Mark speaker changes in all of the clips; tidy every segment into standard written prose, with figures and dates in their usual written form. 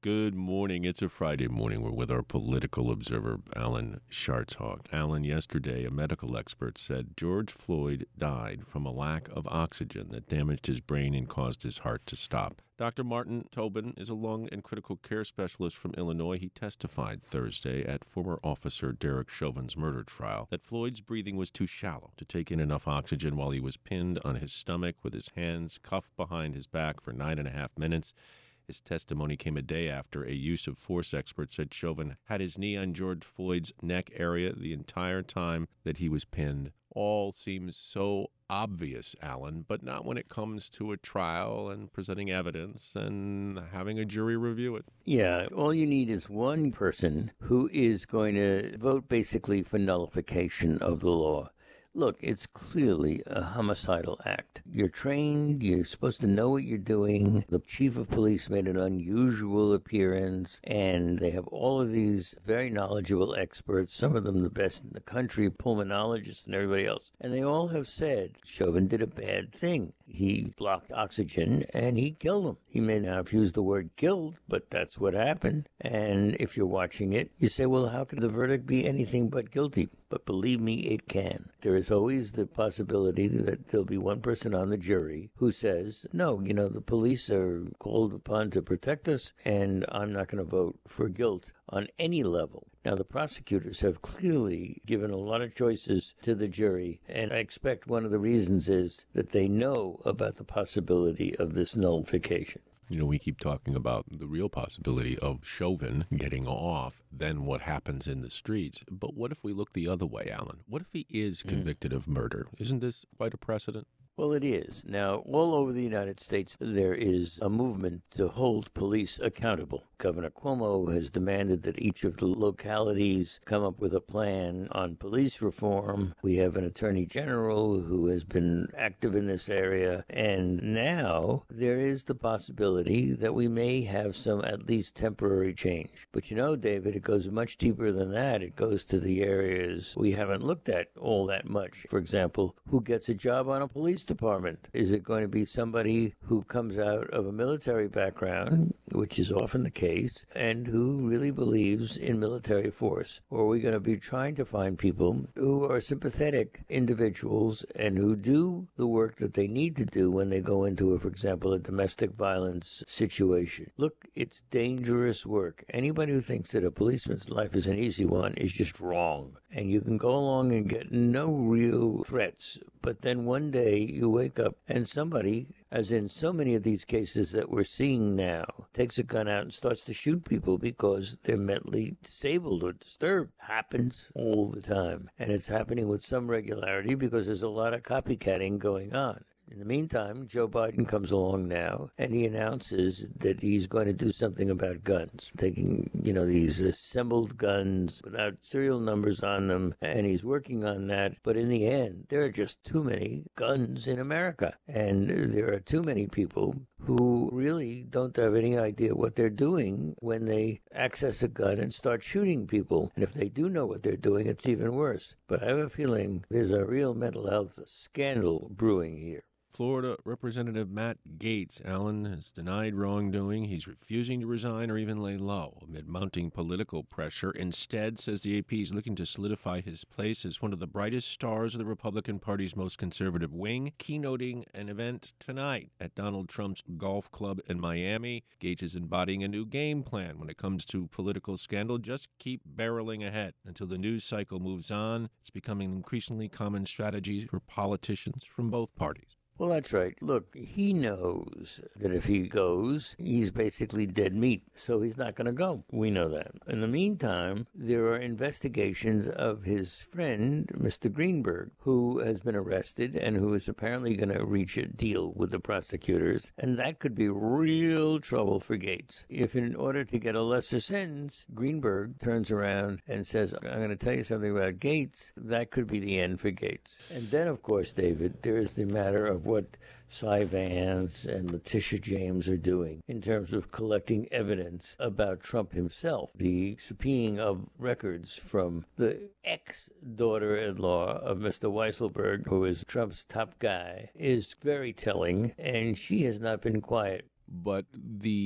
Speaker 1: Good morning. It's a Friday morning. We're with our political observer, Alan Chartock. Alan, yesterday, a medical expert said George Floyd died from a lack of oxygen that damaged his brain and caused his heart to stop. Dr. Martin Tobin is a lung and critical care specialist from Illinois. He testified Thursday at former officer Derek Chauvin's murder trial that Floyd's breathing was too shallow to take in enough oxygen while he was pinned on his stomach with his hands cuffed behind his back for 9.5 minutes. His testimony came a day after a use of force expert said Chauvin had his knee on George Floyd's neck area the entire time that he was pinned. All seems so obvious, Alan, but not when it comes to a trial and presenting evidence and having a jury review it.
Speaker 2: Yeah, all you need is one person who is going to vote basically for nullification of the law. Look, it's clearly a homicidal act. You're trained, you're supposed to know what you're doing. The chief of police made an unusual appearance, and they have all of these very knowledgeable experts, some of them the best in the country, pulmonologists and everybody else. And they all have said Chauvin did a bad thing. He blocked oxygen, and he killed him. He may not have used the word killed, but that's what happened. And if you're watching it, you say, well, how could the verdict be anything but guilty? But believe me, it can. There is always the possibility that there'll be one person on the jury who says, no, the police are called upon to protect us, and I'm not going to vote for guilt on any level. Now, the prosecutors have clearly given a lot of choices to the jury, and I expect one of the reasons is that they know about the possibility of this nullification.
Speaker 1: We keep talking about the real possibility of Chauvin getting off, then what happens in the streets. But what if we look the other way, Alan? What if he is convicted of murder? Isn't this quite a precedent?
Speaker 2: Well, it is. Now, all over the United States, there is a movement to hold police accountable. Governor Cuomo has demanded that each of the localities come up with a plan on police reform. We have an attorney general who has been active in this area. And now there is the possibility that we may have some at least temporary change. But David, it goes much deeper than that. It goes to the areas we haven't looked at all that much. For example, who gets a job on a police department? Is it going to be somebody who comes out of a military background, which is often the case, and who really believes in military force? Or are we going to be trying to find people who are sympathetic individuals and who do the work that they need to do when they go into, for example, a domestic violence situation? Look, it's dangerous work. Anybody who thinks that a policeman's life is an easy one is just wrong. And you can go along and get no real threats, but then one day you wake up and somebody, as in so many of these cases that we're seeing now, takes a gun out and starts to shoot people because they're mentally disabled or disturbed. Happens all the time. And it's happening with some regularity because there's a lot of copycatting going on. In the meantime, Joe Biden comes along now, and he announces that he's going to do something about guns, taking, these assembled guns without serial numbers on them, and he's working on that. But in the end, there are just too many guns in America, and there are too many people who really don't have any idea what they're doing when they access a gun and start shooting people. And if they do know what they're doing, it's even worse. But I have a feeling there's a real mental health scandal brewing here.
Speaker 1: Florida Representative Matt Gaetz, Alan, has denied wrongdoing. He's refusing to resign or even lay low amid mounting political pressure. Instead, says the AP, he's looking to solidify his place as one of the brightest stars of the Republican Party's most conservative wing, keynoting an event tonight at Donald Trump's golf club in Miami. Gaetz is embodying a new game plan when it comes to political scandal. Just keep barreling ahead until the news cycle moves on. It's becoming an increasingly common strategy for politicians from both parties.
Speaker 2: Well, that's right. Look, he knows that if he goes, he's basically dead meat, so he's not going to go. We know that. In the meantime, there are investigations of his friend, Mr. Greenberg, who has been arrested and who is apparently going to reach a deal with the prosecutors, and that could be real trouble for Gaetz. If in order to get a lesser sentence, Greenberg turns around and says, I'm going to tell you something about Gaetz, that could be the end for Gaetz. And then, of course, David, there is the matter of what Cy Vance and Letitia James are doing in terms of collecting evidence about Trump himself. The subpoenaing of records from the ex-daughter-in-law of Mr. Weisselberg, who is Trump's top guy, is very telling, and she has not been quiet.
Speaker 1: But the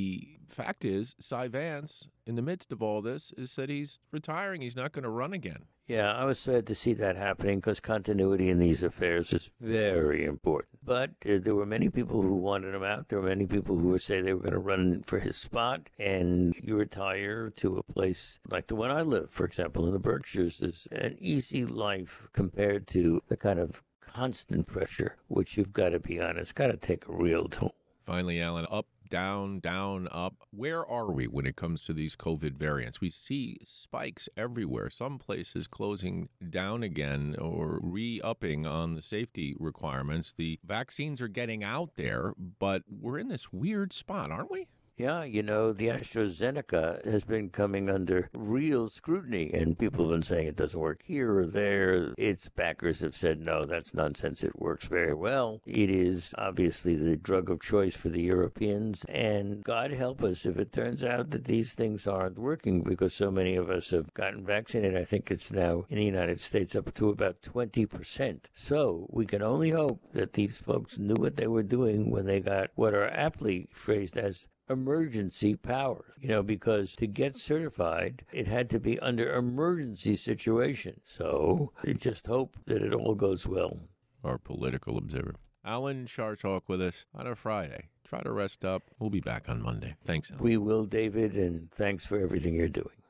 Speaker 1: fact is, Cy Vance, in the midst of all this, has said he's retiring. He's not going to run again.
Speaker 2: Yeah, I was sad to see that happening because continuity in these affairs is very important. But there were many people who wanted him out. There were many people who would say they were going to run for his spot. And you retire to a place like the one I live, for example, in the Berkshires, is an easy life compared to the kind of constant pressure, which you've got to be on. It's got to take a real toll.
Speaker 1: Finally, Alan, up, down, down, up. Where are we when it comes to these COVID variants? We see spikes everywhere. Some places closing down again or re-upping on the safety requirements. The vaccines are getting out there, but we're in this weird spot, aren't we?
Speaker 2: Yeah, the AstraZeneca has been coming under real scrutiny, and people have been saying it doesn't work here or there. Its backers have said, no, that's nonsense. It works very well. It is obviously the drug of choice for the Europeans, and God help us if it turns out that these things aren't working because so many of us have gotten vaccinated. I think it's now in the United States up to about 20%. So we can only hope that these folks knew what they were doing when they got what are aptly phrased as emergency powers, because to get certified, it had to be under emergency situation. So I just hope that it all goes well.
Speaker 1: Our political observer, Alan Chartock, with us on a Friday. Try to rest up. We'll be back on Monday. Thanks, Alan.
Speaker 2: We will, David, and thanks for everything you're doing.